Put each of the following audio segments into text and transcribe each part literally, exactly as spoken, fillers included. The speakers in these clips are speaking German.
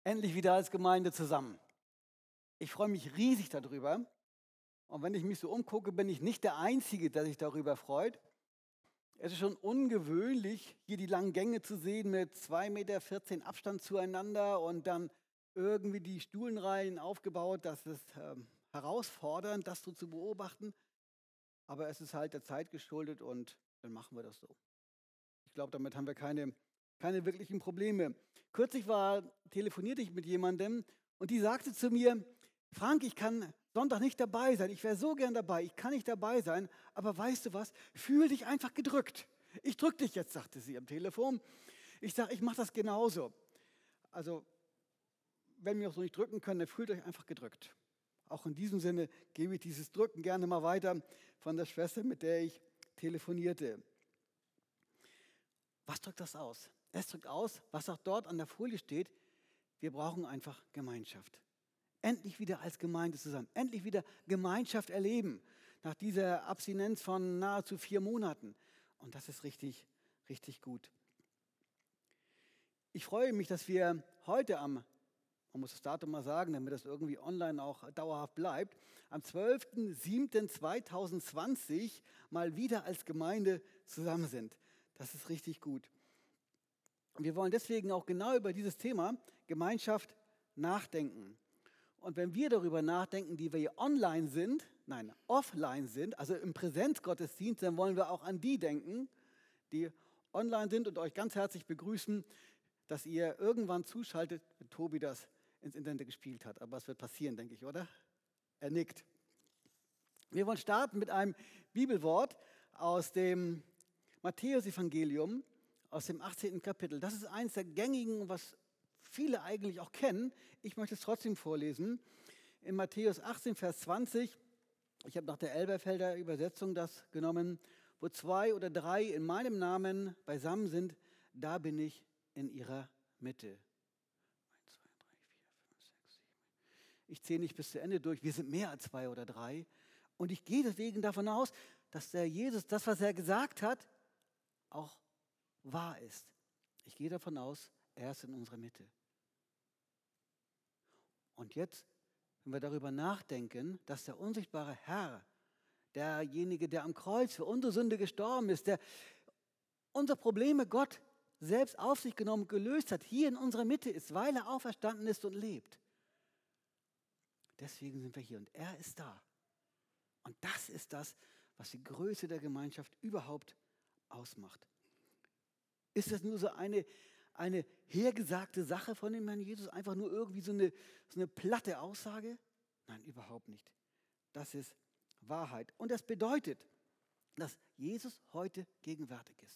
Endlich wieder als Gemeinde zusammen. Ich freue mich riesig darüber. Und wenn ich mich so umgucke, bin ich nicht der Einzige, der sich darüber freut. Es ist schon ungewöhnlich, hier die langen Gänge zu sehen mit zwei Meter vierzehn Abstand zueinander und dann irgendwie die Stuhlenreihen aufgebaut. Das ist ähm, herausfordernd, das so zu beobachten. Aber es ist halt der Zeit geschuldet und dann machen wir das so. Ich glaube, damit haben wir keine, keine wirklichen Probleme. Kürzlich war, telefonierte ich mit jemandem und die sagte zu mir, Frank, ich kann Sonntag nicht dabei sein. Ich wäre so gern dabei. Ich kann nicht dabei sein. Aber weißt du was? Fühl dich einfach gedrückt. Ich drück dich jetzt, sagte sie am Telefon. Ich sage, ich mache das genauso. Also, wenn wir uns noch nicht drücken können, dann fühlt euch einfach gedrückt. Auch in diesem Sinne gebe ich dieses Drücken gerne mal weiter von der Schwester, mit der ich telefonierte. Was drückt das aus? Es drückt aus, was auch dort an der Folie steht. Wir brauchen einfach Gemeinschaft. Endlich wieder als Gemeinde zusammen. Endlich wieder Gemeinschaft erleben. Nach dieser Abstinenz von nahezu vier Monaten. Und das ist richtig, richtig gut. Ich freue mich, dass wir heute am, man muss das Datum mal sagen, damit das irgendwie online auch dauerhaft bleibt, am zwölften siebten zweitausendzwanzig mal wieder als Gemeinde zusammen sind. Das ist richtig gut. Und wir wollen deswegen auch genau über dieses Thema Gemeinschaft nachdenken. Und wenn wir darüber nachdenken, die wir hier online sind, nein, offline sind, also im Präsenzgottesdienst, dann wollen wir auch an die denken, die online sind und euch ganz herzlich begrüßen, dass ihr irgendwann zuschaltet, wenn Tobi das ins Internet gespielt hat. Aber es wird passieren, denke ich, oder? Er nickt. Wir wollen starten mit einem Bibelwort aus dem Matthäus-Evangelium, aus dem achtzehnten Kapitel. Das ist eines der gängigen, was viele eigentlich auch kennen. Ich möchte es trotzdem vorlesen. In Matthäus achtzehn, Vers zwanzig, ich habe nach der Elberfelder Übersetzung das genommen, wo zwei oder drei in meinem Namen beisammen sind, da bin ich in ihrer Mitte. eins, zwei, drei, vier, fünf, sechs, sieben. Ich zähle nicht bis zu Ende durch, wir sind mehr als zwei oder drei. Und ich gehe deswegen davon aus, dass der Jesus, das, was er gesagt hat, auch wahr ist. Ich gehe davon aus, er ist in unserer Mitte. Und jetzt, wenn wir darüber nachdenken, dass der unsichtbare Herr, derjenige, der am Kreuz für unsere Sünde gestorben ist, der unsere Probleme Gott selbst auf sich genommen, gelöst hat, hier in unserer Mitte ist, weil er auferstanden ist und lebt. Deswegen sind wir hier und er ist da. Und das ist das, was die Größe der Gemeinschaft überhaupt ausmacht. Ist das nur so eine, eine hergesagte Sache von dem Herrn Jesus? Einfach nur irgendwie so eine, so eine platte Aussage? Nein, überhaupt nicht. Das ist Wahrheit. Und das bedeutet, dass Jesus heute gegenwärtig ist.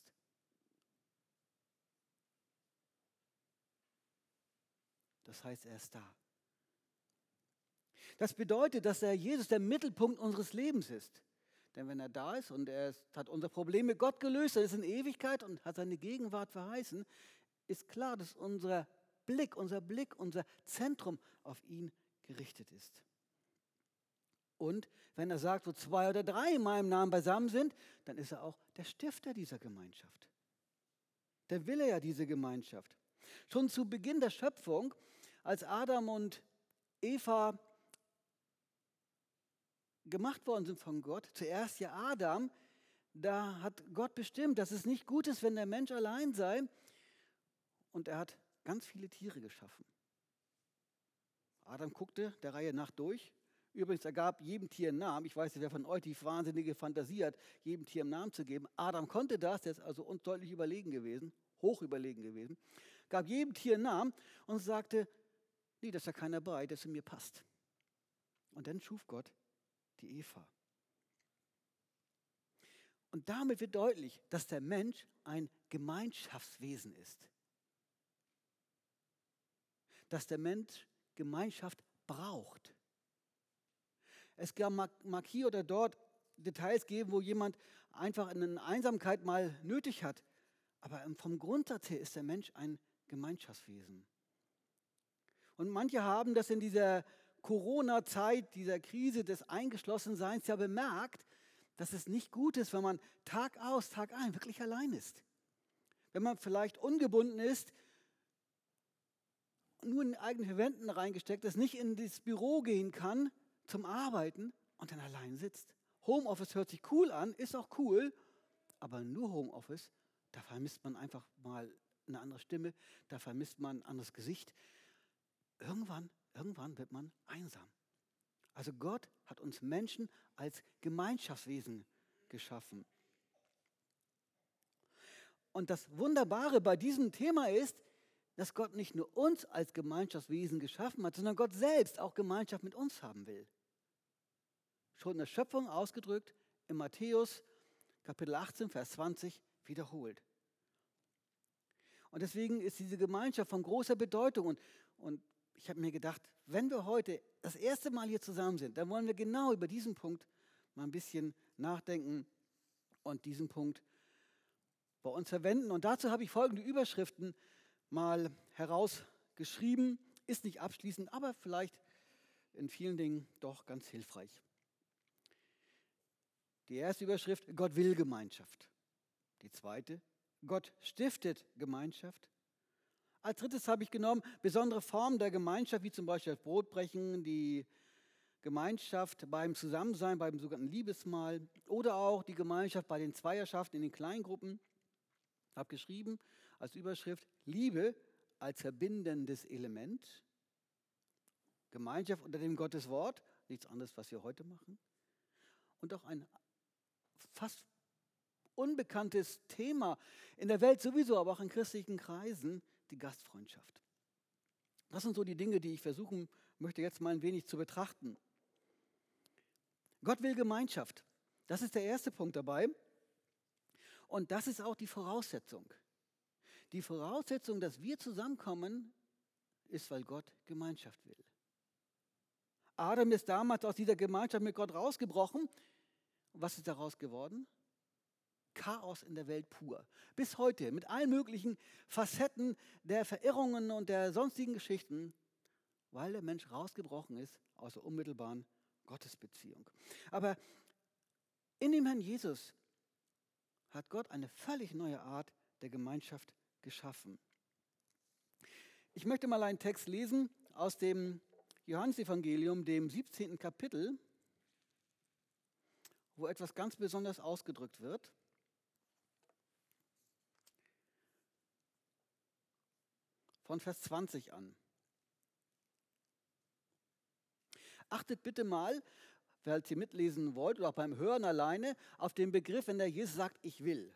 Das heißt, er ist da. Das bedeutet, dass der Jesus der Mittelpunkt unseres Lebens ist. Denn wenn er da ist und er hat unsere Probleme Gott gelöst, er ist in Ewigkeit und hat seine Gegenwart verheißen, ist klar, dass unser Blick, unser Blick, unser Zentrum auf ihn gerichtet ist. Und wenn er sagt, wo zwei oder drei in meinem Namen beisammen sind, dann ist er auch der Stifter dieser Gemeinschaft. Der will er ja diese Gemeinschaft. Schon zu Beginn der Schöpfung, als Adam und Eva gemacht worden sind von Gott, zuerst ja Adam, da hat Gott bestimmt, dass es nicht gut ist, wenn der Mensch allein sei. Und er hat ganz viele Tiere geschaffen. Adam guckte der Reihe nach durch. Übrigens, er gab jedem Tier einen Namen. Ich weiß nicht, wer von euch die wahnsinnige Fantasie hat, jedem Tier einen Namen zu geben. Adam konnte das, der ist also uns deutlich überlegen gewesen, hoch überlegen gewesen. Gab jedem Tier einen Namen und sagte, nee, da ist ja keiner bei, der zu mir passt. Und dann schuf Gott die Eva. Und damit wird deutlich, dass der Mensch ein Gemeinschaftswesen ist. Dass der Mensch Gemeinschaft braucht. Es mag hier oder dort Details geben, wo jemand einfach eine Einsamkeit mal nötig hat. Aber vom Grundsatz her ist der Mensch ein Gemeinschaftswesen. Und manche haben das in dieser Corona-Zeit, dieser Krise des Eingeschlossenseins ja bemerkt, dass es nicht gut ist, wenn man Tag aus, Tag ein wirklich allein ist. Wenn man vielleicht ungebunden ist nur in eigene Wänden reingesteckt ist, nicht in das Büro gehen kann zum Arbeiten und dann allein sitzt. Homeoffice hört sich cool an, ist auch cool, aber nur Homeoffice, da vermisst man einfach mal eine andere Stimme, da vermisst man ein anderes Gesicht. Irgendwann, irgendwann wird man einsam. Also Gott hat uns Menschen als Gemeinschaftswesen geschaffen. Und das Wunderbare bei diesem Thema ist, dass Gott nicht nur uns als Gemeinschaftswesen geschaffen hat, sondern Gott selbst auch Gemeinschaft mit uns haben will. Schon in der Schöpfung ausgedrückt, in Matthäus Kapitel achtzehn, Vers zwanzig wiederholt. Und deswegen ist diese Gemeinschaft von großer Bedeutung. Und, und ich habe mir gedacht, wenn wir heute das erste Mal hier zusammen sind, dann wollen wir genau über diesen Punkt mal ein bisschen nachdenken und diesen Punkt bei uns verwenden. Und dazu habe ich folgende Überschriften mal herausgeschrieben. Ist nicht abschließend, aber vielleicht in vielen Dingen doch ganz hilfreich. Die erste Überschrift, Gott will Gemeinschaft. Die zweite, Gott stiftet Gemeinschaft. Als drittes habe ich genommen, besondere Formen der Gemeinschaft, wie zum Beispiel das Brotbrechen, die Gemeinschaft beim Zusammensein, beim sogenannten Liebesmahl oder auch die Gemeinschaft bei den Zweierschaften in den Kleingruppen. Ich habe geschrieben als Überschrift, Liebe als verbindendes Element, Gemeinschaft unter dem Gotteswort, nichts anderes, was wir heute machen. Und auch ein fast unbekanntes Thema in der Welt sowieso, aber auch in christlichen Kreisen, die Gastfreundschaft. Das sind so die Dinge, die ich versuchen möchte, jetzt mal ein wenig zu betrachten. Gott will Gemeinschaft. Das ist der erste Punkt dabei. Und das ist auch die Voraussetzung. Die Voraussetzung, dass wir zusammenkommen, ist, weil Gott Gemeinschaft will. Adam ist damals aus dieser Gemeinschaft mit Gott rausgebrochen. Und was ist daraus geworden? Chaos in der Welt pur. Bis heute mit allen möglichen Facetten der Verirrungen und der sonstigen Geschichten, weil der Mensch rausgebrochen ist aus der unmittelbaren Gottesbeziehung. Aber in dem Herrn Jesus hat Gott eine völlig neue Art der Gemeinschaft geschaffen. Ich möchte mal einen Text lesen aus dem Johannesevangelium, dem siebzehnten Kapitel, wo etwas ganz besonders ausgedrückt wird. Von Vers zwanzig an. Achtet bitte mal, wer ihr mitlesen wollt oder auch beim Hören alleine, auf den Begriff, wenn der Jesus sagt, ich will.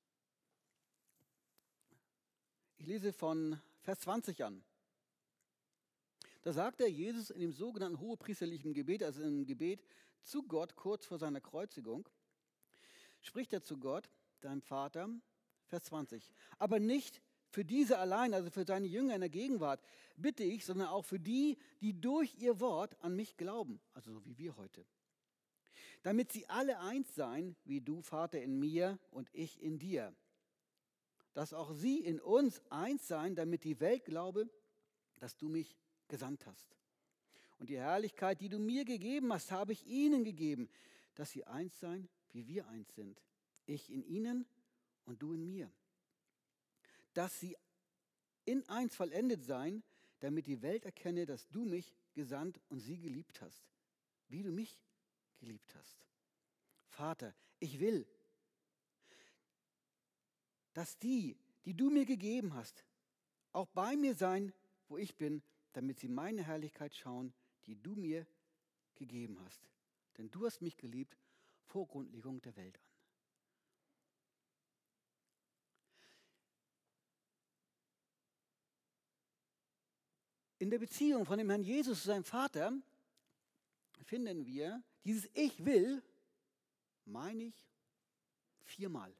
Ich lese von Vers zwanzig an. Da sagt der Jesus in dem sogenannten hohepriesterlichen Gebet, also im Gebet zu Gott kurz vor seiner Kreuzigung, spricht er zu Gott, deinem Vater, Vers zwanzig. Aber nicht für diese allein, also für seine Jünger in der Gegenwart, bitte ich, sondern auch für die, die durch ihr Wort an mich glauben, also so wie wir heute. Damit sie alle eins seien, wie du, Vater, in mir und ich in dir. Dass auch sie in uns eins seien, damit die Welt glaube, dass du mich gesandt hast. Und die Herrlichkeit, die du mir gegeben hast, habe ich ihnen gegeben, dass sie eins seien, wie wir eins sind. Ich in ihnen und du in mir. Dass sie in eins vollendet seien, damit die Welt erkenne, dass du mich gesandt und sie geliebt hast, wie du mich geliebt hast. Vater, ich will, dass die, die du mir gegeben hast, auch bei mir sein, wo ich bin, damit sie meine Herrlichkeit schauen, die du mir gegeben hast. Denn du hast mich geliebt vor Grundlegung der Welt an. In der Beziehung von dem Herrn Jesus zu seinem Vater finden wir dieses Ich will, meine ich, viermal.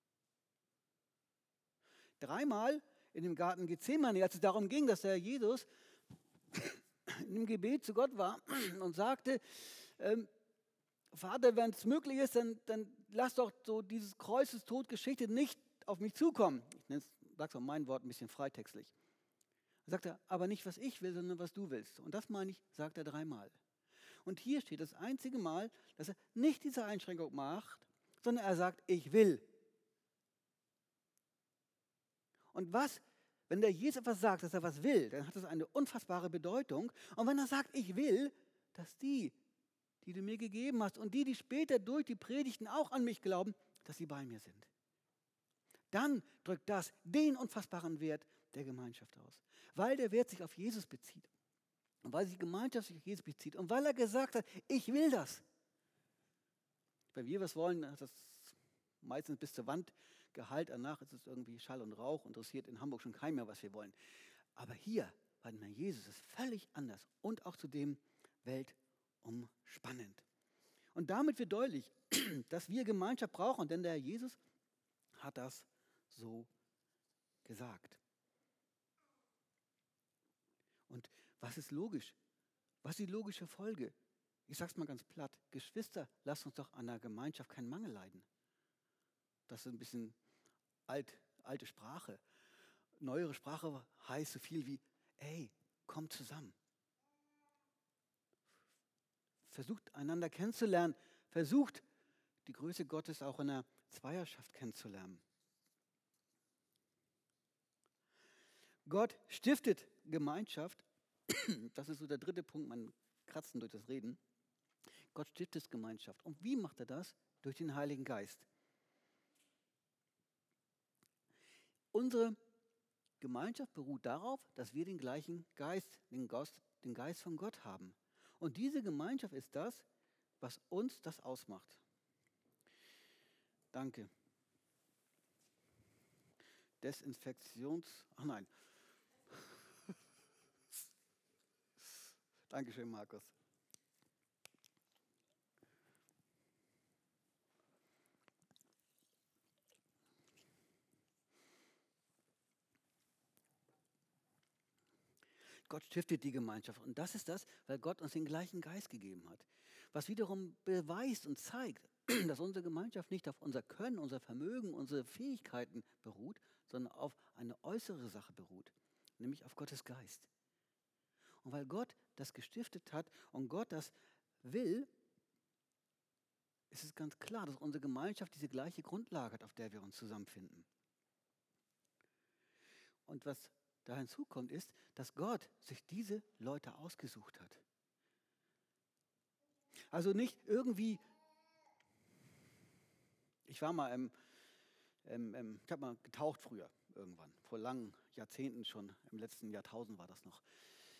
Dreimal in dem Garten Gethsemane, als es darum ging, dass der Herr Jesus in dem Gebet zu Gott war und sagte, ähm, Vater, wenn es möglich ist, dann, dann lass doch so dieses Kreuzestod-Geschichte nicht auf mich zukommen. Ich sage es auf mein Wort ein bisschen freitextlich. Da sagt er, aber nicht, was ich will, sondern was du willst. Und das meine ich, sagt er dreimal. Und hier steht das einzige Mal, dass er nicht diese Einschränkung macht, sondern er sagt, ich will. Und was Wenn der Jesus etwas sagt, dass er was will, dann hat das eine unfassbare Bedeutung. Und wenn er sagt, ich will, dass die, die du mir gegeben hast und die, die später durch die Predigten auch an mich glauben, dass sie bei mir sind. Dann drückt das den unfassbaren Wert der Gemeinschaft aus. Weil der Wert sich auf Jesus bezieht. Und weil sich die Gemeinschaft sich auf Jesus bezieht. Und weil er gesagt hat, ich will das. Wenn wir was wollen, hat das meistens bis zur Wand Gehalt. Danach ist es irgendwie Schall und Rauch. Interessiert in Hamburg schon keinen mehr, was wir wollen. Aber hier, bei dem Herrn Jesus, ist es völlig anders. Und auch zudem weltumspannend. Und damit wird deutlich, dass wir Gemeinschaft brauchen. Denn der Herr Jesus hat das so gesagt. Und was ist logisch? Was ist die logische Folge? Ich sage es mal ganz platt. Geschwister, lasst uns doch an der Gemeinschaft keinen Mangel leiden. Das ist ein bisschen alt, alte Sprache. Neuere Sprache heißt so viel wie, ey, kommt zusammen. Versucht einander kennenzulernen. Versucht die Größe Gottes auch in der Zweierschaft kennenzulernen. Gott stiftet Gemeinschaft. Das ist so der dritte Punkt, man kratzen durch das Reden. Gott stiftet Gemeinschaft. Und wie macht er das? Durch den Heiligen Geist. Unsere Gemeinschaft beruht darauf, dass wir den gleichen Geist, den Geist, den Geist von Gott haben. Und diese Gemeinschaft ist das, was uns das ausmacht. Danke. Desinfektions... Ach nein. Dankeschön, Markus. Gott stiftet die Gemeinschaft. Und das ist das, weil Gott uns den gleichen Geist gegeben hat. Was wiederum beweist und zeigt, dass unsere Gemeinschaft nicht auf unser Können, unser Vermögen, unsere Fähigkeiten beruht, sondern auf eine äußere Sache beruht, nämlich auf Gottes Geist. Und weil Gott das gestiftet hat und Gott das will, ist es ganz klar, dass unsere Gemeinschaft diese gleiche Grundlage hat, auf der wir uns zusammenfinden. Und was da hinzukommt, ist, dass Gott sich diese Leute ausgesucht hat. Also nicht irgendwie, ich war mal, im, im, im, ich habe mal getaucht früher, irgendwann, vor langen Jahrzehnten schon, im letzten Jahrtausend war das noch.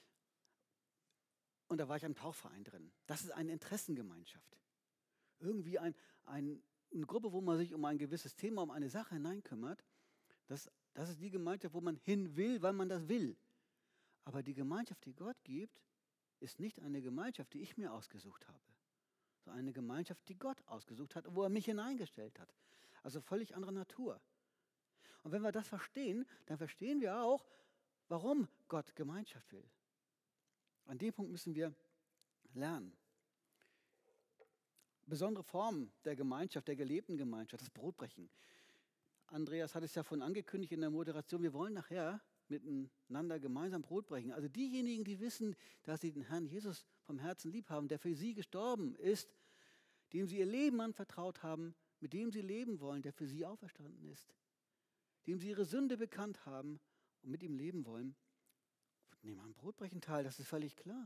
Und da war ich im Tauchverein drin. Das ist eine Interessengemeinschaft. Irgendwie ein, ein, eine Gruppe, wo man sich um ein gewisses Thema, um eine Sache hineinkümmert. Das, das ist die Gemeinschaft, wo man hin will, weil man das will. Aber die Gemeinschaft, die Gott gibt, ist nicht eine Gemeinschaft, die ich mir ausgesucht habe, sondern eine Gemeinschaft, die Gott ausgesucht hat, wo er mich hineingestellt hat. Also völlig andere Natur. Und wenn wir das verstehen, dann verstehen wir auch, warum Gott Gemeinschaft will. An dem Punkt müssen wir lernen. Besondere Formen der Gemeinschaft, der gelebten Gemeinschaft, das Brotbrechen. Andreas hat es ja vorhin angekündigt in der Moderation, wir wollen nachher miteinander gemeinsam Brot brechen. Also diejenigen, die wissen, dass sie den Herrn Jesus vom Herzen lieb haben, der für sie gestorben ist, dem sie ihr Leben anvertraut haben, mit dem sie leben wollen, der für sie auferstanden ist, dem sie ihre Sünde bekannt haben und mit ihm leben wollen, nehmen wir am Brotbrechen teil, das ist völlig klar.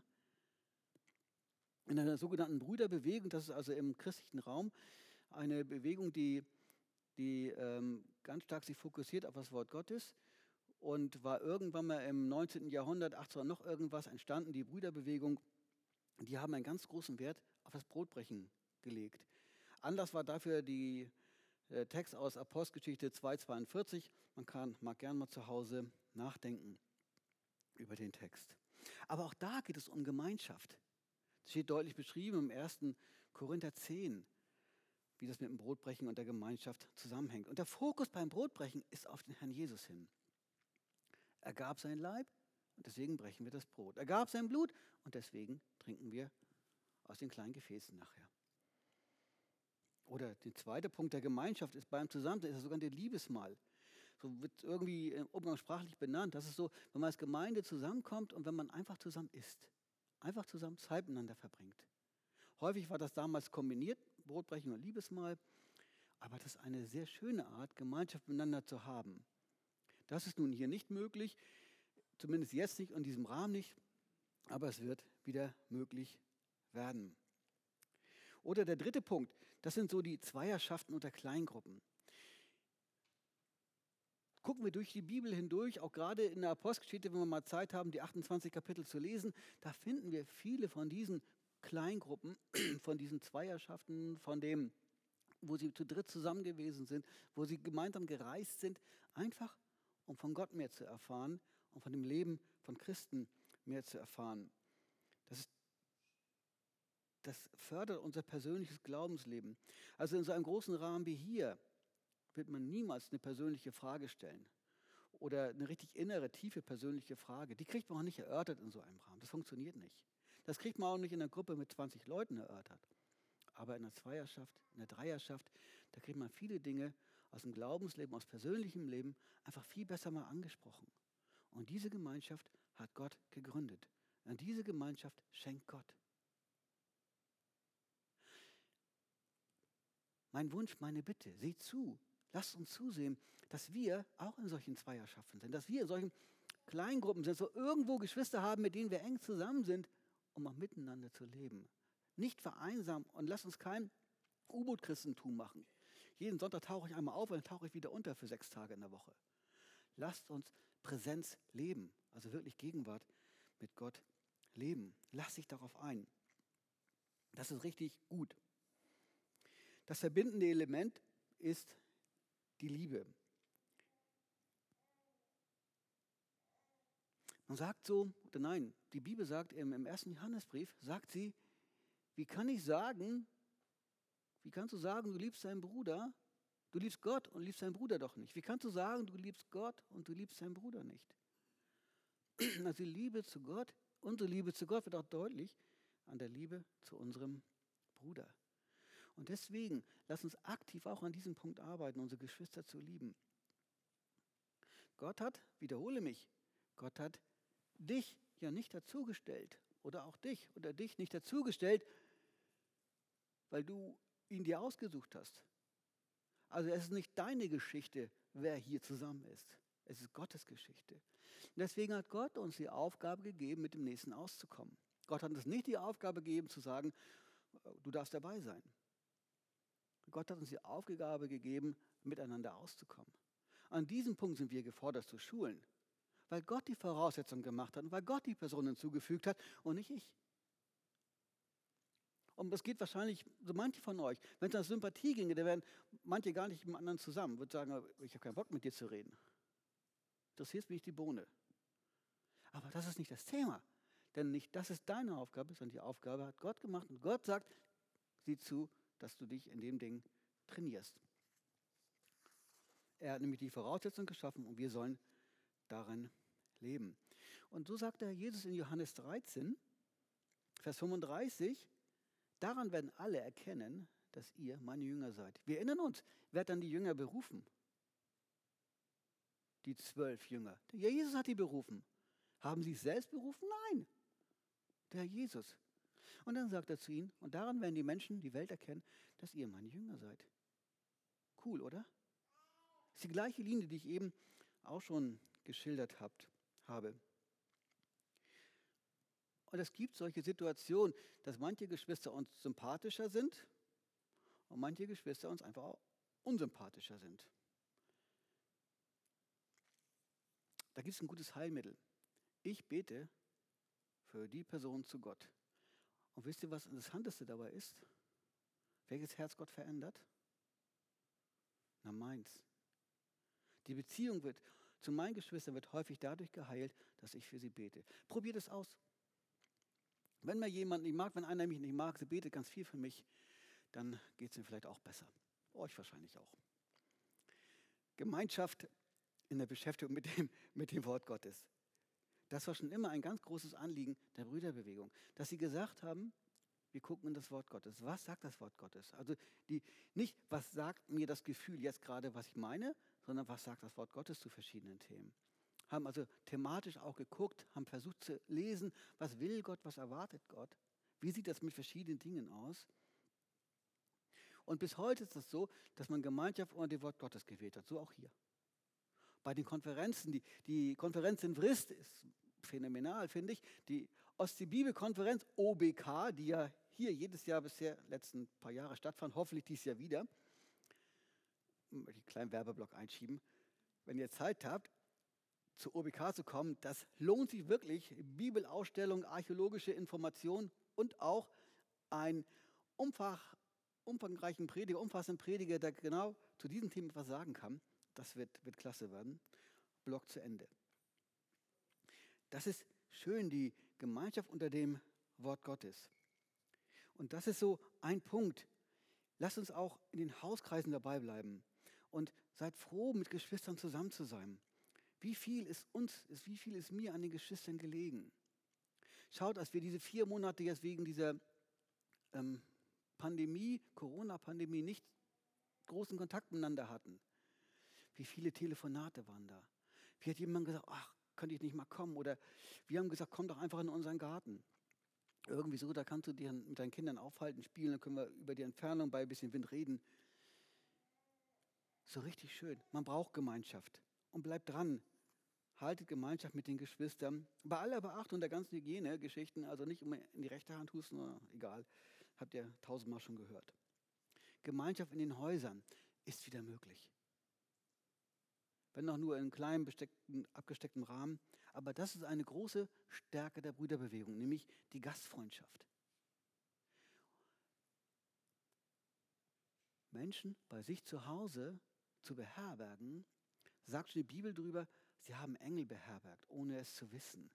In einer sogenannten Brüderbewegung, das ist also im christlichen Raum eine Bewegung, die, die ähm, ganz stark sich fokussiert auf das Wort Gottes und war irgendwann mal im neunzehnten Jahrhundert, achtzehnhundert noch irgendwas entstanden, die Brüderbewegung, die haben einen ganz großen Wert auf das Brotbrechen gelegt. Anlass war dafür die äh, Text aus Apostelgeschichte zwei zweiundvierzig, man kann, mag gern mal zu Hause nachdenken über den Text. Aber auch da geht es um Gemeinschaft. Es steht deutlich beschrieben im ersten Korinther zehn, wie das mit dem Brotbrechen und der Gemeinschaft zusammenhängt. Und der Fokus beim Brotbrechen ist auf den Herrn Jesus hin. Er gab sein Leib und deswegen brechen wir das Brot. Er gab sein Blut und deswegen trinken wir aus den kleinen Gefäßen nachher. Oder der zweite Punkt der Gemeinschaft ist beim Zusammensein, ist das sogenannte Liebesmahl. So wird irgendwie umgangssprachlich benannt. Das ist so, wenn man als Gemeinde zusammenkommt und wenn man einfach zusammen isst. Einfach zusammen Zeit miteinander verbringt. Häufig war das damals kombiniert, Brotbrechen und Liebesmahl. Aber das ist eine sehr schöne Art, Gemeinschaft miteinander zu haben. Das ist nun hier nicht möglich, zumindest jetzt nicht, in diesem Rahmen nicht, aber es wird wieder möglich werden. Oder der dritte Punkt, das sind so die Zweierschaften unter Kleingruppen. Gucken wir durch die Bibel hindurch, auch gerade in der Apostelgeschichte, wenn wir mal Zeit haben, die achtundzwanzig Kapitel zu lesen, da finden wir viele von diesen Kleingruppen, von diesen Zweierschaften, von dem, wo sie zu dritt zusammen gewesen sind, wo sie gemeinsam gereist sind, einfach um von Gott mehr zu erfahren und von dem Leben von Christen mehr zu erfahren. Das ist Das fördert unser persönliches Glaubensleben. Also in so einem großen Rahmen wie hier wird man niemals eine persönliche Frage stellen oder eine richtig innere, tiefe persönliche Frage. Die kriegt man auch nicht erörtert in so einem Rahmen. Das funktioniert nicht. Das kriegt man auch nicht in einer Gruppe mit zwanzig Leuten erörtert. Aber in einer Zweierschaft, in einer Dreierschaft, da kriegt man viele Dinge aus dem Glaubensleben, aus persönlichem Leben einfach viel besser mal angesprochen. Und diese Gemeinschaft hat Gott gegründet. Und diese Gemeinschaft schenkt Gott. Mein Wunsch, meine Bitte, seht zu, lasst uns zusehen, dass wir auch in solchen Zweierschaften sind, dass wir in solchen Kleingruppen sind, so irgendwo Geschwister haben, mit denen wir eng zusammen sind, um auch miteinander zu leben. Nicht vereinsamen und lasst uns kein U-Boot-Christentum machen. Jeden Sonntag tauche ich einmal auf und dann tauche ich wieder unter für sechs Tage in der Woche. Lasst uns Präsenz leben, also wirklich Gegenwart mit Gott leben. Lasst dich darauf ein. Das ist richtig gut. Das verbindende Element ist die Liebe. Man sagt so, oder nein, die Bibel sagt im, im ersten Johannesbrief, sagt sie, wie kann ich sagen, wie kannst du sagen, du liebst deinen Bruder, du liebst Gott und liebst deinen Bruder doch nicht. Wie kannst du sagen, du liebst Gott und du liebst deinen Bruder nicht? Also die Liebe zu Gott, unsere Liebe zu Gott wird auch deutlich an der Liebe zu unserem Bruder. Und deswegen, lass uns aktiv auch an diesem Punkt arbeiten, unsere Geschwister zu lieben. Gott hat, wiederhole mich, Gott hat dich ja nicht dazugestellt oder auch dich oder dich nicht dazugestellt, weil du ihn dir ausgesucht hast. Also es ist nicht deine Geschichte, wer hier zusammen ist. Es ist Gottes Geschichte. Und deswegen hat Gott uns die Aufgabe gegeben, mit dem Nächsten auszukommen. Gott hat uns nicht die Aufgabe gegeben, zu sagen, du darfst dabei sein. Gott hat uns die Aufgabe gegeben, miteinander auszukommen. An diesem Punkt sind wir gefordert zu schulen, weil Gott die Voraussetzungen gemacht hat und weil Gott die Personen hinzugefügt hat und nicht ich. Und das geht wahrscheinlich so manche von euch. Wenn es nach Sympathie ginge, dann wären manche gar nicht mit dem anderen zusammen. Würde sagen, ich habe keinen Bock mit dir zu reden. Interessierst mich die Bohne. Aber das ist nicht das Thema. Denn nicht das ist deine Aufgabe, sondern die Aufgabe hat Gott gemacht. Und Gott sagt, sieh zu, dass du dich in dem Ding trainierst. Er hat nämlich die Voraussetzung geschaffen und wir sollen darin leben. Und so sagt der Herr Jesus in Johannes dreizehn, Vers fünfunddreißig, daran werden alle erkennen, dass ihr meine Jünger seid. Wir erinnern uns, wer hat dann die Jünger berufen? Die zwölf Jünger. Der Jesus hat die berufen. Haben sie es selbst berufen? Nein. Der Herr Jesus. Und dann sagt er zu ihnen, und daran werden die Menschen, die Welt erkennen, dass ihr meine Jünger seid. Cool, oder? Das ist die gleiche Linie, die ich eben auch schon geschildert habt, habe. Und es gibt solche Situationen, dass manche Geschwister uns sympathischer sind und manche Geschwister uns einfach auch unsympathischer sind. Da gibt es ein gutes Heilmittel. Ich bete für die Person zu Gott. Und wisst ihr, was das Interessanteste dabei ist? Welches Herz Gott verändert? Na, meins. Die Beziehung wird zu meinen Geschwistern wird häufig dadurch geheilt, dass ich für sie bete. Probiert es aus. Wenn mir jemand nicht mag, wenn einer mich nicht mag, sie betet ganz viel für mich, dann geht es mir vielleicht auch besser. Euch wahrscheinlich auch. Gemeinschaft in der Beschäftigung mit dem, mit dem Wort Gottes. Das war schon immer ein ganz großes Anliegen der Brüderbewegung, dass sie gesagt haben, wir gucken in das Wort Gottes. Was sagt das Wort Gottes? Also die, nicht, was sagt mir das Gefühl jetzt gerade, was ich meine, sondern was sagt das Wort Gottes zu verschiedenen Themen. Haben also thematisch auch geguckt, haben versucht zu lesen, was will Gott, was erwartet Gott, wie sieht das mit verschiedenen Dingen aus. Und bis heute ist es das so, dass man Gemeinschaft unter dem Wort Gottes gewählt hat, so auch hier. Bei den Konferenzen, die, die Konferenz in Vrist ist phänomenal, finde ich. Die Ostsee-Bibel-Konferenz, O B K, die ja hier jedes Jahr bisher, letzten paar Jahre stattfand, hoffentlich dieses Jahr wieder. Möchte ich einen kleinen Werbeblock einschieben. Wenn ihr Zeit habt, zur O B K zu kommen, das lohnt sich wirklich. Bibelausstellung, archäologische Informationen und auch ein umfach, umfangreichen Prediger, umfassenden Prediger, der genau zu diesem Thema etwas sagen kann. Das wird, wird klasse werden. Block zu Ende. Das ist schön, die Gemeinschaft unter dem Wort Gottes. Und das ist so ein Punkt. Lasst uns auch in den Hauskreisen dabei bleiben. Und seid froh, mit Geschwistern zusammen zu sein. Wie viel ist uns, ist, wie viel ist mir an den Geschwistern gelegen? Schaut, als wir diese vier Monate jetzt wegen dieser ähm, Pandemie, Corona-Pandemie, nicht großen Kontakt miteinander hatten. Wie viele Telefonate waren da? Wie hat jemand gesagt, ach, könnte ich nicht mal kommen? Oder wir haben gesagt, komm doch einfach in unseren Garten. Irgendwie so, da kannst du dich mit deinen Kindern aufhalten, spielen, dann können wir über die Entfernung bei ein bisschen Wind reden. So richtig schön. Man braucht Gemeinschaft. Und bleibt dran. Haltet Gemeinschaft mit den Geschwistern. Bei aller Beachtung der ganzen Hygienegeschichten, also nicht immer in die rechte Hand husten, oder egal, habt ihr tausendmal schon gehört. Gemeinschaft in den Häusern ist wieder möglich. Wenn auch nur in einem kleinen, besteckten, abgesteckten Rahmen. Aber das ist eine große Stärke der Brüderbewegung, nämlich die Gastfreundschaft. Menschen bei sich zu Hause zu beherbergen, sagt schon die Bibel drüber, sie haben Engel beherbergt, ohne es zu wissen.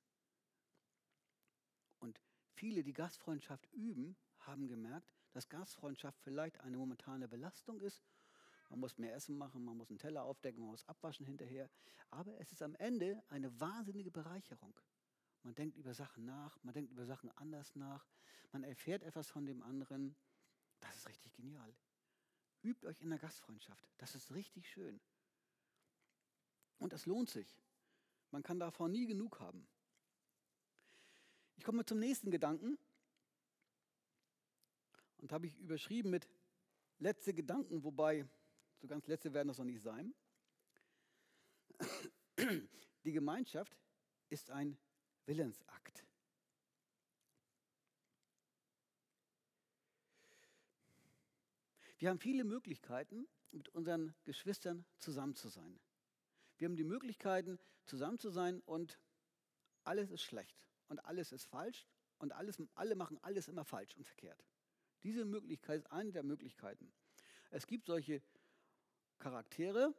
Und viele, die Gastfreundschaft üben, haben gemerkt, dass Gastfreundschaft vielleicht eine momentane Belastung ist. Man muss mehr Essen machen, man muss einen Teller aufdecken, man muss abwaschen hinterher. Aber es ist am Ende eine wahnsinnige Bereicherung. Man denkt über Sachen nach, man denkt über Sachen anders nach, man erfährt etwas von dem anderen. Das ist richtig genial. Übt euch in der Gastfreundschaft. Das ist richtig schön. Und das lohnt sich. Man kann davon nie genug haben. Ich komme zum nächsten Gedanken. Und habe ich überschrieben mit letzte Gedanken, wobei so ganz letzte werden das noch nicht sein. Die Gemeinschaft ist ein Willensakt. Wir haben viele Möglichkeiten, mit unseren Geschwistern zusammen zu sein. Wir haben die Möglichkeiten, zusammen zu sein und alles ist schlecht und alles ist falsch und alles, alle machen alles immer falsch und verkehrt. Diese Möglichkeit ist eine der Möglichkeiten. Es gibt solche Charaktere.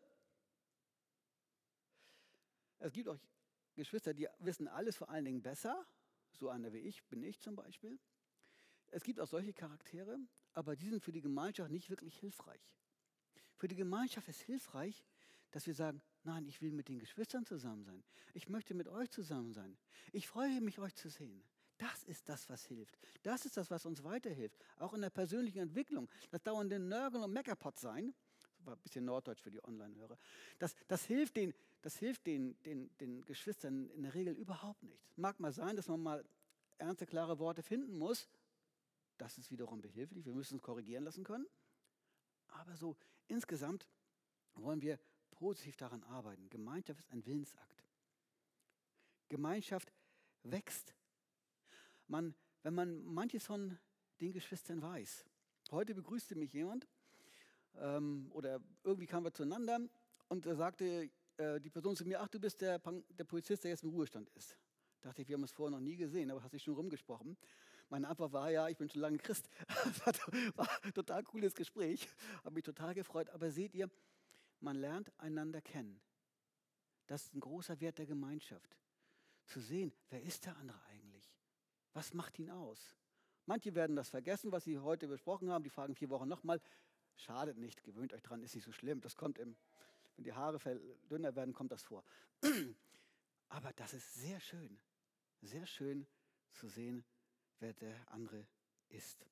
Es gibt auch Geschwister, die wissen alles vor allen Dingen besser. So einer wie ich, bin ich zum Beispiel. Es gibt auch solche Charaktere, aber die sind für die Gemeinschaft nicht wirklich hilfreich. Für die Gemeinschaft ist hilfreich, dass wir sagen, nein, ich will mit den Geschwistern zusammen sein. Ich möchte mit euch zusammen sein. Ich freue mich, euch zu sehen. Das ist das, was hilft. Das ist das, was uns weiterhilft. Auch in der persönlichen Entwicklung. Das dauernde Nörgeln und Meckerpot sein, das war ein bisschen Norddeutsch für die Online-Hörer, das, das hilft, den, das hilft den, den, den Geschwistern in der Regel überhaupt nicht. Mag mal sein, dass man mal ernste, klare Worte finden muss. Das ist wiederum behilflich. Wir müssen es korrigieren lassen können. Aber so insgesamt wollen wir positiv daran arbeiten. Gemeinschaft ist ein Willensakt. Gemeinschaft wächst. Man, wenn man manches von den Geschwistern weiß. Heute begrüßte mich jemand ähm, oder irgendwie kamen wir zueinander und da sagte äh, die Person zu mir, ach, du bist der, der Polizist, der jetzt im Ruhestand ist. Dachte ich, wir haben uns vorher noch nie gesehen, aber hast dich schon rumgesprochen. Meine Antwort war, ja, ich bin schon lange Christ. Das war ein total cooles Gespräch, habe mich total gefreut. Aber seht ihr, man lernt einander kennen. Das ist ein großer Wert der Gemeinschaft. Zu sehen, wer ist der andere eigentlich? Was macht ihn aus? Manche werden das vergessen, was sie heute besprochen haben. Die fragen vier Wochen nochmal. Schadet nicht, gewöhnt euch dran, ist nicht so schlimm. Das kommt im, wenn die Haare dünner werden, kommt das vor. Aber das ist sehr schön. Sehr schön zu sehen, wer der andere ist.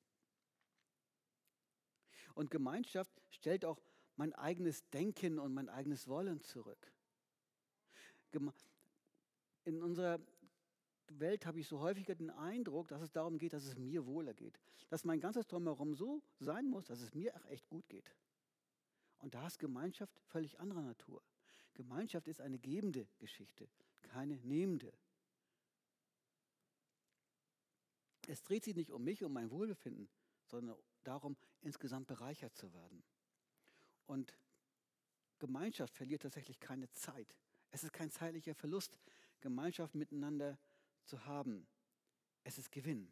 Und Gemeinschaft stellt auch mein eigenes Denken und mein eigenes Wollen zurück. In unserer Welt habe ich so häufiger den Eindruck, dass es darum geht, dass es mir wohler geht. Dass mein ganzes Drumherum so sein muss, dass es mir echt gut geht. Und da ist Gemeinschaft völlig anderer Natur. Gemeinschaft ist eine gebende Geschichte, keine nehmende. Es dreht sich nicht um mich, um mein Wohlbefinden, sondern darum, insgesamt bereichert zu werden. Und Gemeinschaft verliert tatsächlich keine Zeit. Es ist kein zeitlicher Verlust, Gemeinschaft miteinander zu haben. Es ist Gewinn.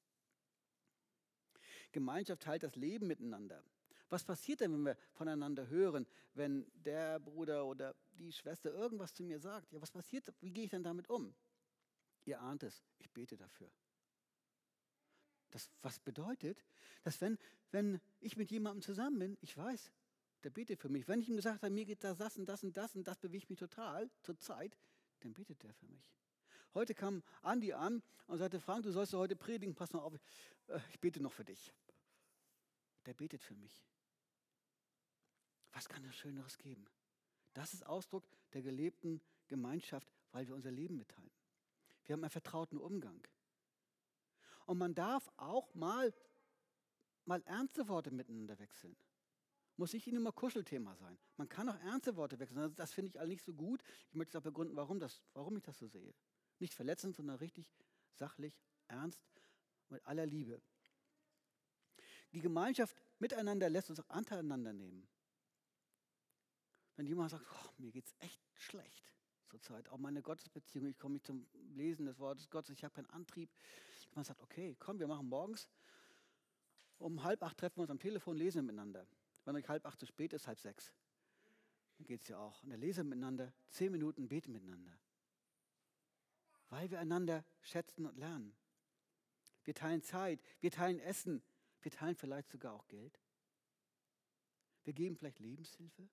Gemeinschaft teilt das Leben miteinander. Was passiert denn, wenn wir voneinander hören, wenn der Bruder oder die Schwester irgendwas zu mir sagt? Ja, was passiert? Wie gehe ich denn damit um? Ihr ahnt es, ich bete dafür. Das, was bedeutet, dass wenn, wenn ich mit jemandem zusammen bin, ich weiß, der betet für mich. Wenn ich ihm gesagt habe, mir geht da das und das und das und das bewegt mich total zur Zeit, dann betet der für mich. Heute kam Andi an und sagte, Frank, du sollst heute predigen, pass mal auf, ich bete noch für dich. Der betet für mich. Was kann es Schöneres geben? Das ist Ausdruck der gelebten Gemeinschaft, weil wir unser Leben mitteilen. Wir haben einen vertrauten Umgang. Und man darf auch mal, mal ernste Worte miteinander wechseln. Muss nicht immer Kuschelthema sein. Man kann auch ernste Worte wechseln. Das finde ich all nicht so gut. Ich möchte auch begründen, warum, das, warum ich das so sehe. Nicht verletzend, sondern richtig sachlich, ernst, mit aller Liebe. Die Gemeinschaft miteinander lässt uns auch aneinander nehmen. Wenn jemand sagt, oh, mir geht es echt schlecht zurzeit, auch meine Gottesbeziehung, ich komme nicht zum Lesen des Wortes Gottes, ich habe keinen Antrieb. Man sagt, okay, komm, wir machen morgens um halb acht treffen wir uns am Telefon, lesen miteinander. Wenn euch halb acht zu spät ist, halb sechs. Dann geht es ja auch. Und dann lesen miteinander, zehn Minuten beten miteinander. Weil wir einander schätzen und lernen. Wir teilen Zeit, wir teilen Essen, wir teilen vielleicht sogar auch Geld. Wir geben vielleicht Lebenshilfe.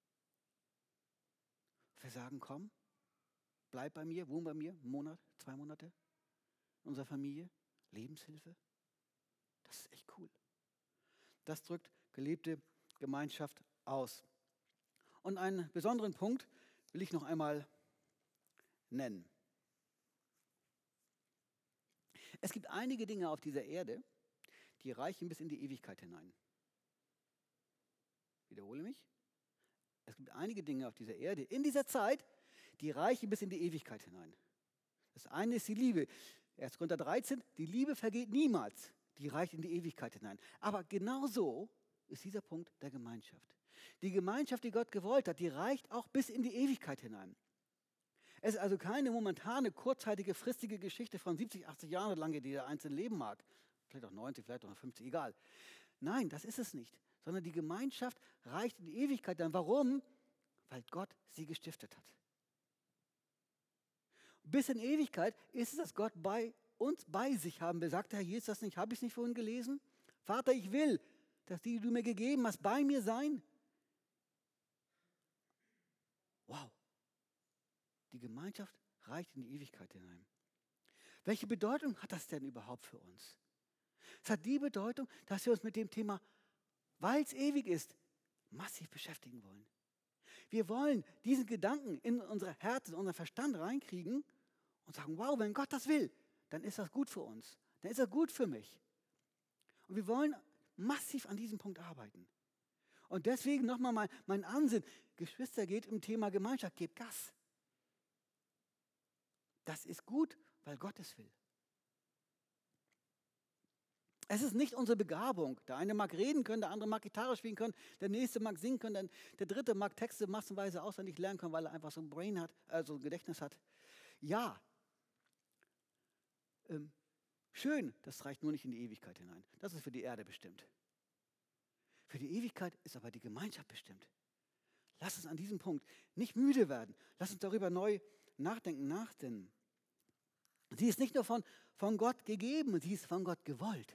Wir sagen, komm, bleib bei mir, wohn bei mir, einen Monat, zwei Monate, in unserer Familie, Lebenshilfe. Das ist echt cool. Das drückt gelebte Gemeinschaft aus. Und einen besonderen Punkt will ich noch einmal nennen. Es gibt einige Dinge auf dieser Erde, die reichen bis in die Ewigkeit hinein. Ich wiederhole mich. Es gibt einige Dinge auf dieser Erde, in dieser Zeit, die reichen bis in die Ewigkeit hinein. Das eine ist die Liebe. erster Korinther dreizehn, die Liebe vergeht niemals. Die reicht in die Ewigkeit hinein. Aber genauso ist dieser Punkt der Gemeinschaft. Die Gemeinschaft, die Gott gewollt hat, die reicht auch bis in die Ewigkeit hinein. Es ist also keine momentane, kurzzeitige, fristige Geschichte von siebzig, achtzig Jahren, solange die der Einzelne leben mag. Vielleicht auch neunzig, vielleicht auch fünfzig, egal. Nein, das ist es nicht. Sondern die Gemeinschaft reicht in die Ewigkeit dann. Warum? Weil Gott sie gestiftet hat. Bis in Ewigkeit ist es, dass Gott bei uns bei sich haben will. Sagt der Herr Jesus das nicht? Habe ich es nicht vorhin gelesen? Vater, ich will, dass die, die du mir gegeben hast, bei mir sein. Wow. Die Gemeinschaft reicht in die Ewigkeit hinein. Welche Bedeutung hat das denn überhaupt für uns? Es hat die Bedeutung, dass wir uns mit dem Thema, weil es ewig ist, massiv beschäftigen wollen. Wir wollen diesen Gedanken in unser Herz, in unseren Verstand reinkriegen und sagen, wow, wenn Gott das will, dann ist das gut für uns. Dann ist das gut für mich. Und wir wollen massiv an diesem Punkt arbeiten. Und deswegen nochmal mein, mein Ansinnen, Geschwister, geht im Thema Gemeinschaft, gebt Gas. Das ist gut, weil Gott es will. Es ist nicht unsere Begabung. Der eine mag reden können, der andere mag Gitarre spielen können, der nächste mag singen können, der dritte mag Texte massenweise auswendig lernen können, weil er einfach so ein Brain hat, also ein Gedächtnis hat. Ja, ähm, schön, das reicht nur nicht in die Ewigkeit hinein. Das ist für die Erde bestimmt. Für die Ewigkeit ist aber die Gemeinschaft bestimmt. Lass uns an diesem Punkt nicht müde werden. Lass uns darüber neu nachdenken, nachdenken. Sie ist nicht nur von, von Gott gegeben, sie ist von Gott gewollt.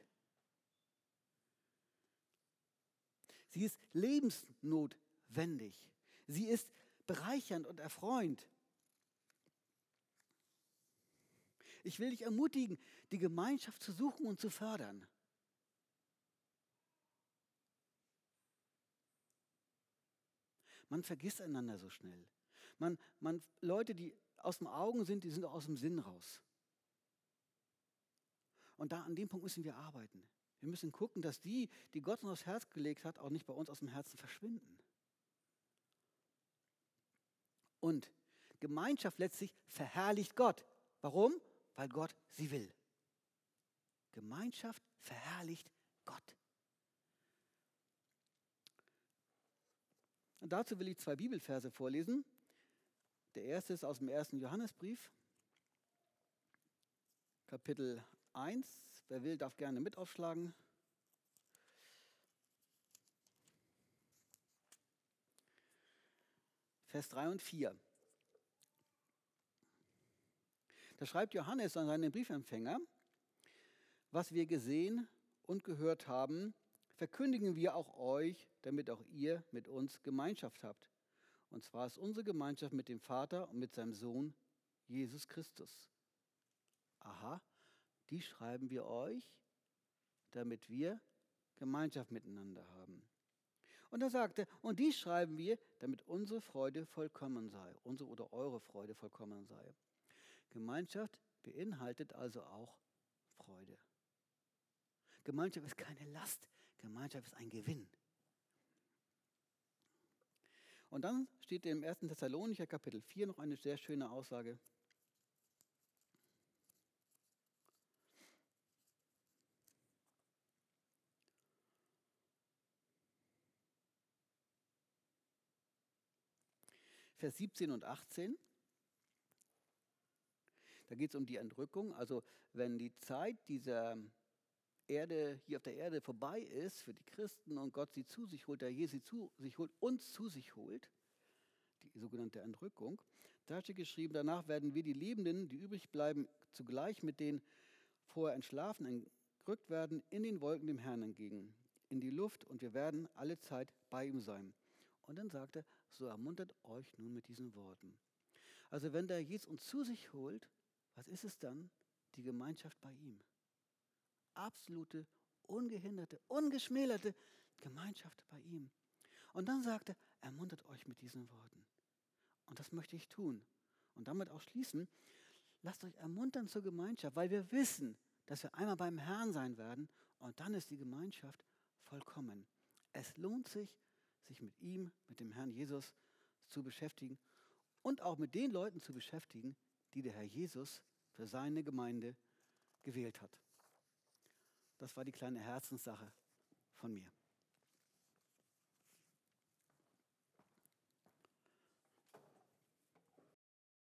Sie ist lebensnotwendig. Sie ist bereichernd und erfreuend. Ich will dich ermutigen, die Gemeinschaft zu suchen und zu fördern. Man vergisst einander so schnell. Man, man, Leute, die aus dem Augen sind, die sind auch aus dem Sinn raus. Und da an dem Punkt müssen wir arbeiten. Wir müssen gucken, dass die, die Gott uns aufs Herz gelegt hat, auch nicht bei uns aus dem Herzen verschwinden. Und Gemeinschaft letztlich verherrlicht Gott. Warum? Weil Gott sie will. Gemeinschaft verherrlicht Gott. Und dazu will ich zwei Bibelverse vorlesen. Der erste ist aus dem ersten Johannesbrief, Kapitel eins. Wer will, darf gerne mit aufschlagen. Vers drei und vier. Da schreibt Johannes an seinen Briefempfänger: Was wir gesehen und gehört haben, verkündigen wir auch euch, damit auch ihr mit uns Gemeinschaft habt. Und zwar ist unsere Gemeinschaft mit dem Vater und mit seinem Sohn Jesus Christus. Aha, die schreiben wir euch, damit wir Gemeinschaft miteinander haben. Und er sagte, und die schreiben wir, damit unsere Freude vollkommen sei, unsere oder eure Freude vollkommen sei. Gemeinschaft beinhaltet also auch Freude. Gemeinschaft ist keine Last, Gemeinschaft ist ein Gewinn. Und dann steht im ersten Thessalonicher Kapitel vier noch eine sehr schöne Aussage. Vers siebzehn und achtzehn. Da geht es um die Entrückung. Also wenn die Zeit dieser Erde, hier auf der Erde vorbei ist für die Christen und Gott sie zu sich holt, der Jesus sie zu sich holt, uns zu sich holt, die sogenannte Entrückung, da steht geschrieben, danach werden wir die Lebenden, die übrig bleiben, zugleich mit den vorher Entschlafenen entrückt werden, in den Wolken dem Herrn entgegen, in die Luft, und wir werden alle Zeit bei ihm sein. Und dann sagt er, so ermuntert euch nun mit diesen Worten. Also wenn der Jesus uns zu sich holt, was ist es dann? Die Gemeinschaft bei ihm. Absolute, ungehinderte, ungeschmälerte Gemeinschaft bei ihm. Und dann sagt er, ermuntert euch mit diesen Worten. Und das möchte ich tun. Und damit auch schließen, lasst euch ermuntern zur Gemeinschaft, weil wir wissen, dass wir einmal beim Herrn sein werden und dann ist die Gemeinschaft vollkommen. Es lohnt sich, sich mit ihm, mit dem Herrn Jesus zu beschäftigen und auch mit den Leuten zu beschäftigen, die der Herr Jesus für seine Gemeinde gewählt hat. Das war die kleine Herzenssache von mir.